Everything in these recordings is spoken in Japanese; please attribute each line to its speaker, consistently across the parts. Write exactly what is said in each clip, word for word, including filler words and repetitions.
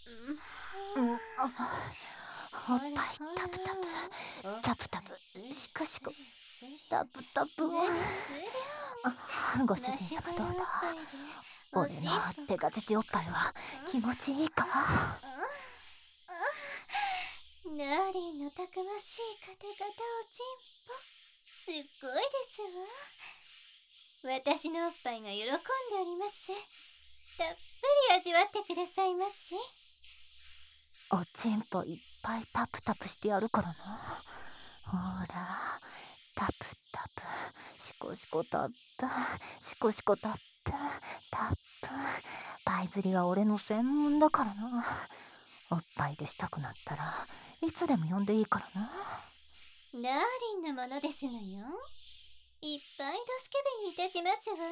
Speaker 1: うん、あ、おっぱいタプタプタプタプシコシコタプタプ。あ、ご主人様どうだ？俺の手が乳おっぱいは気持ちいいか？
Speaker 2: ナーリンのたくましい方々おちんぽ、すっごいですわ。私のおっぱいが喜んでおります。たっぷり味わってくださいまし。
Speaker 1: おちんぽいっぱいタプタプしてやるからな。ほら、タプタプシコシコタップシコシコタップタップ。パイ釣りは俺の専門だからな。おっぱいでしたくなったらいつでも呼んでいいからな。
Speaker 2: ナーリンのものですのよ。いっぱいドスケベにいたしますわ。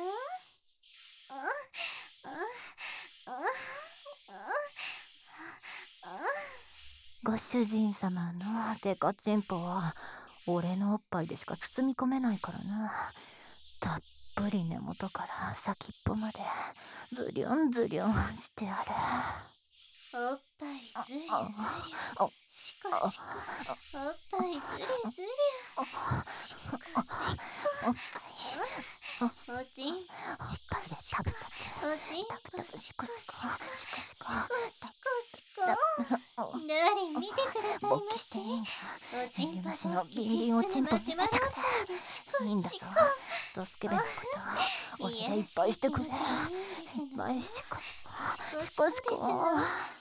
Speaker 1: ご主人様のデカチンポは俺のおっぱいでしか包み込めないからな。たっぷり根元から先っぽまでズリョンズリョンしてやる。
Speaker 2: おっぱいズリュズリュシコシコ、おっぱいズリュズリュシコシ
Speaker 1: おっ
Speaker 2: コ、おちんぽシコ
Speaker 1: ぱいで
Speaker 2: シコ、
Speaker 1: タプタプ
Speaker 2: おちん
Speaker 1: タプタプ
Speaker 2: ぽシ
Speaker 1: シコシコ
Speaker 2: コシコ
Speaker 1: シコシコ
Speaker 2: シコシコ。ナーリン見てください
Speaker 1: 勃
Speaker 2: まし。
Speaker 1: 起していいんだ。
Speaker 2: おちんぽ
Speaker 1: 遠慮なしの
Speaker 2: 勃起
Speaker 1: ビンビンおちんぽ見せてくれ。
Speaker 2: マシュマロおっぱいでシコ
Speaker 1: いいんだぞ
Speaker 2: シコ。
Speaker 1: ドスケベのこと俺
Speaker 2: いやらし
Speaker 1: でいっぱいしてくれ。いっ
Speaker 2: い気持ちがいいんですの。
Speaker 1: ぱいシコシコ
Speaker 2: シコシコ
Speaker 1: シコシコ。
Speaker 2: ですの。